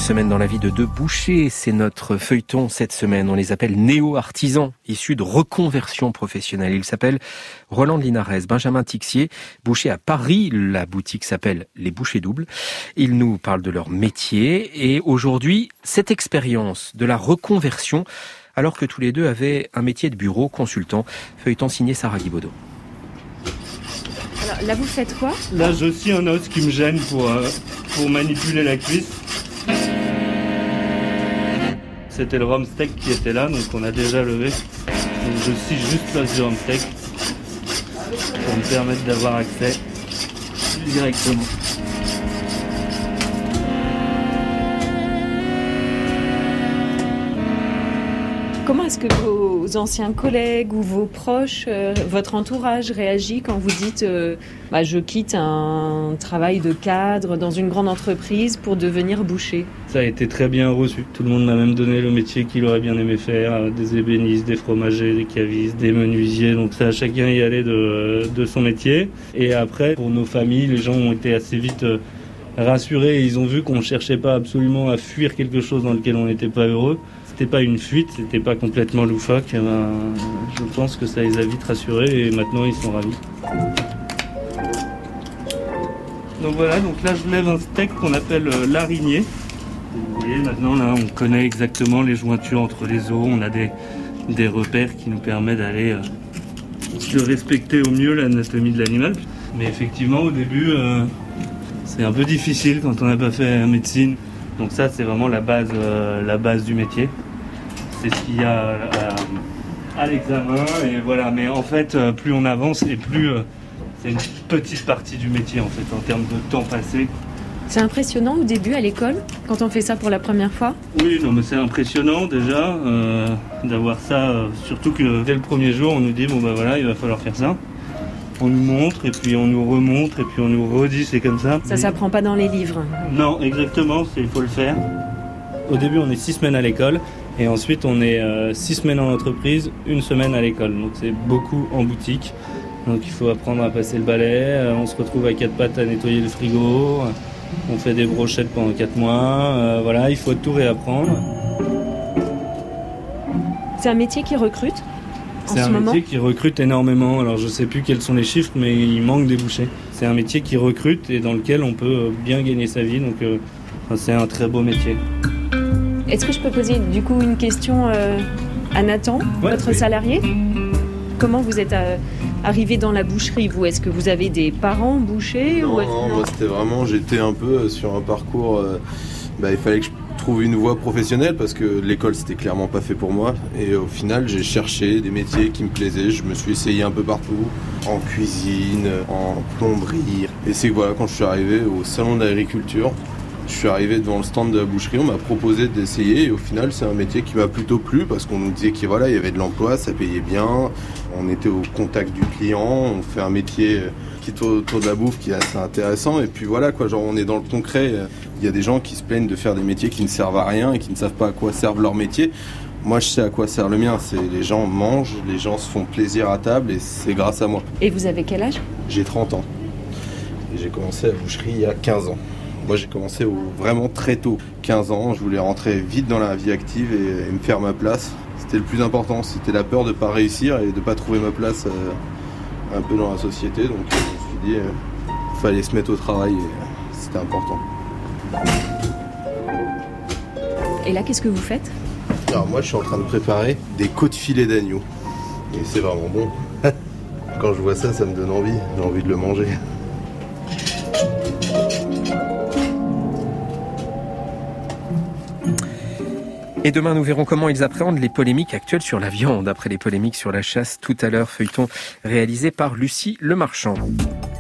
semaine dans la vie de deux bouchers, c'est notre feuilleton cette semaine. On les appelle néo-artisans, issus de reconversion professionnelle. Ils s'appellent Roland de Linares, Benjamin Tixier, boucher à Paris. La boutique s'appelle Les Bouchers Doubles. Ils nous parlent de leur métier et aujourd'hui, cette expérience de la reconversion, alors que tous les deux avaient un métier de bureau consultant. Feuilleton signé Sarah Guibaudot. Alors là, vous faites quoi ? Là, je scie un os qui me gêne pour manipuler la cuisse. C'était le rhum steak qui était là, donc on a déjà levé. Donc je scie juste l'os du rhum steak pour me permettre d'avoir accès directement. Comment est-ce que vos anciens collègues ou vos proches, votre entourage réagit quand vous dites je quitte un travail de cadre dans une grande entreprise pour devenir boucher ? Ça a été très bien reçu. Tout le monde m'a même donné le métier qu'il aurait bien aimé faire. Des ébénistes, des fromagers, des cavistes, des menuisiers. Donc ça, chacun y allait de son métier. Et après, pour nos familles, les gens ont été assez vite rassurés. Et ils ont vu qu'on ne cherchait pas absolument à fuir quelque chose dans lequel on n'était pas heureux. C'était pas une fuite, c'était pas complètement loufoque. Je pense que ça les a vite rassurés et maintenant ils sont ravis. Donc voilà, donc là je lève un steak qu'on appelle l'araignée. Vous voyez, maintenant là on connaît exactement les jointures entre les os, on a des repères qui nous permettent d'aller de respecter au mieux l'anatomie de l'animal. Mais effectivement au début c'est un peu difficile quand on n'a pas fait médecine. Donc ça c'est vraiment la base du métier. C'est ce qu'il y a à l'examen et voilà. Mais en fait plus on avance et plus c'est une petite partie du métier en fait en termes de temps passé. C'est impressionnant au début à l'école quand on fait ça pour la première fois ? Oui, non mais c'est impressionnant déjà d'avoir ça, surtout que dès le premier jour on nous dit voilà il va falloir faire ça. On nous montre et puis on nous remontre et puis on nous redit c'est comme ça. Ça s'apprend pas dans les livres. Non, exactement, il faut le faire. Au début on est 6 semaines à l'école et ensuite on est 6 semaines en entreprise, 1 semaine à l'école. Donc c'est beaucoup en boutique. Donc il faut apprendre à passer le balai, on se retrouve à 4 pattes à nettoyer le frigo, on fait des brochettes pendant 4 mois, voilà, il faut tout réapprendre. C'est un métier qui recrute ? C'est un métier qui recrute énormément. Alors je ne sais plus quels sont les chiffres, mais il manque des bouchers. C'est un métier qui recrute et dans lequel on peut bien gagner sa vie. Donc c'est un très beau métier. Est-ce que je peux poser du coup une question à Nathan, votre salarié ? Comment vous êtes arrivé dans la boucherie, vous ? Est-ce que vous avez des parents bouchers ? Non, moi c'était vraiment, j'étais un peu sur un parcours, il fallait que je trouve une voie professionnelle parce que l'école c'était clairement pas fait pour moi et au final j'ai cherché des métiers qui me plaisaient, je me suis essayé un peu partout, en cuisine, en plomberie et c'est que voilà, quand je suis arrivé au salon de l'agriculture, je suis arrivé devant le stand de la boucherie, on m'a proposé d'essayer et au final c'est un métier qui m'a plutôt plu parce qu'on nous disait qu'il y avait de l'emploi, ça payait bien, on était au contact du client, on fait un métier qui tourne autour de la bouffe qui est assez intéressant et puis voilà quoi, genre on est dans le concret. Il y a des gens qui se plaignent de faire des métiers qui ne servent à rien et qui ne savent pas à quoi servent leur métier. Moi, je sais à quoi sert le mien. C'est les gens mangent, les gens se font plaisir à table et c'est grâce à moi. Et vous avez quel âge ? J'ai 30 ans. Et j'ai commencé la boucherie il y a 15 ans. Moi, j'ai commencé vraiment très tôt. 15 ans, je voulais rentrer vite dans la vie active et me faire ma place. C'était le plus important. C'était la peur de ne pas réussir et de ne pas trouver ma place un peu dans la société. Donc, je me suis dit, il fallait se mettre au travail et c'était important. Et là, qu'est-ce que vous faites ? Alors moi, je suis en train de préparer des côtes filets d'agneau. Et c'est vraiment bon. Quand je vois ça, ça me donne envie. J'ai envie de le manger. Et demain, nous verrons comment ils appréhendent les polémiques actuelles sur la viande. Après les polémiques sur la chasse tout à l'heure, feuilleton réalisé par Lucie Lemarchand.